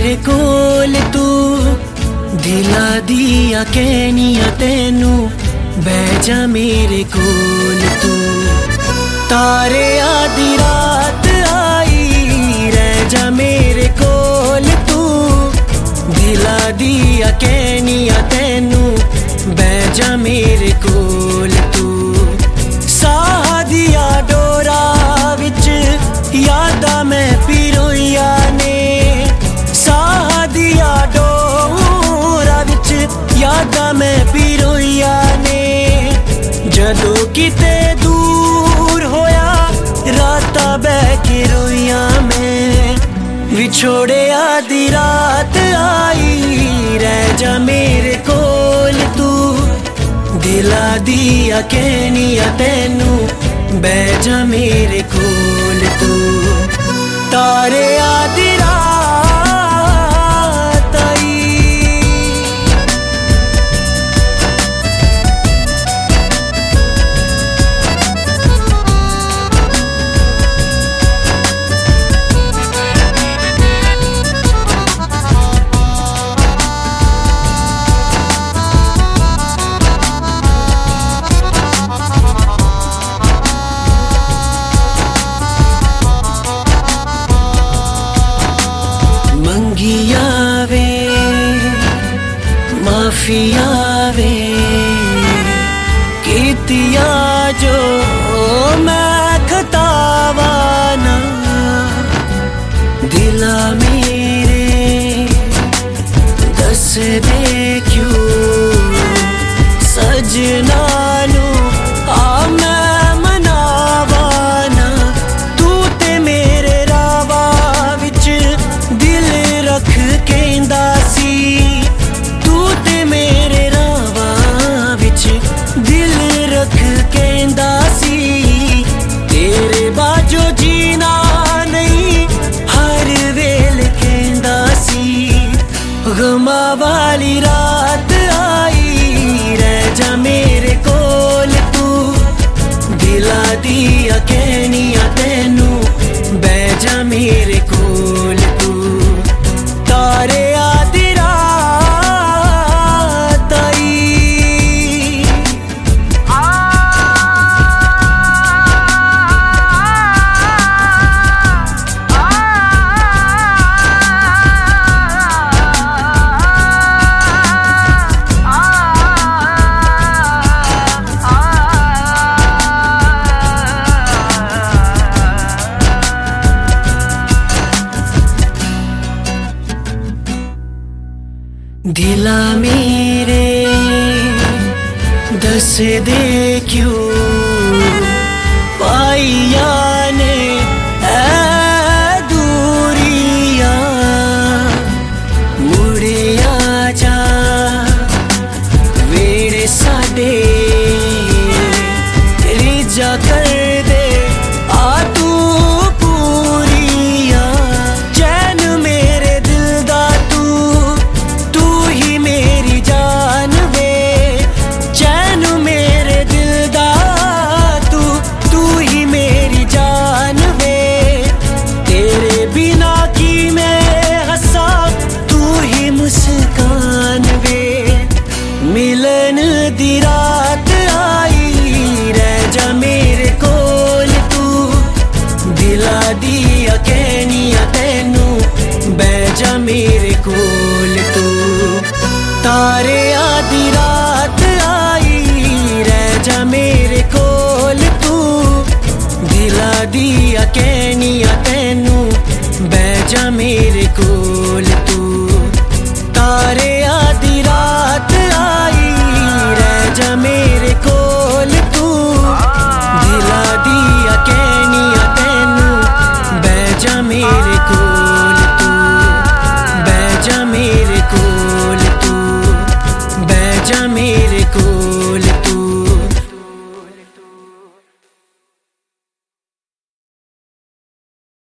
मेरे कोल तू दिला दिया कहनिया तेनू बह जा मेरे कोल तू। तारे आधी रात आई रह जा मेरे कोल तू दिला दिया कहनिया तेनू बह जा मेरे कोल तू। साह दिया डोरा विच यादा मैं पिरोइया ने साह दिया डोरा विच यादा मैं पिरोइया ने जदों किते दूर होया राता बह के रोइया मैं। विछोड़े आधी रात आई रह जा मेरे कोल तू दिला दिया कहनिया तेनू बह जा मेरे कोल तू। तारे आधी रात आई वे माफिया वे कीतिया जो मैं खतावा ना दिला मेरे दस दे क्यों सजना नू आ मैं मनावा ना तू ते मेरे रावा विच दिल रख केंदा सी तू ते मेरे रावा विच दिल रख केंदा सी। तेरे बाजो जीना नहीं हर वेल केंदा सी। गमा वाली रात आई रह जा मेरे कोल तू दिला दिया कहनिया तेनू बह जा मेरे कोल तू। तारे आधी रात आई दिला मेरे दस दे क्यों पाइया ने दूरिया मुड़िया जा वेड़े साडे रिजा कर दे आ तू पूरिया। चैन मेरे दिल दा तू ही मेरी जान वे चैन मेरे दिल दा तू ही मेरी जान वे। तेरे बिना की मैं हंसा तू ही मुस्कान वे। मिलन दी रात आई रह जा मेरे कोल तू दिला दिया कहनिया तेनू बह जा मेरे कोल तू। तारे आधी रात आई रह जा मेरे कोल तू दिला दिया कहनिया तेनू बह जा मेरे कोल।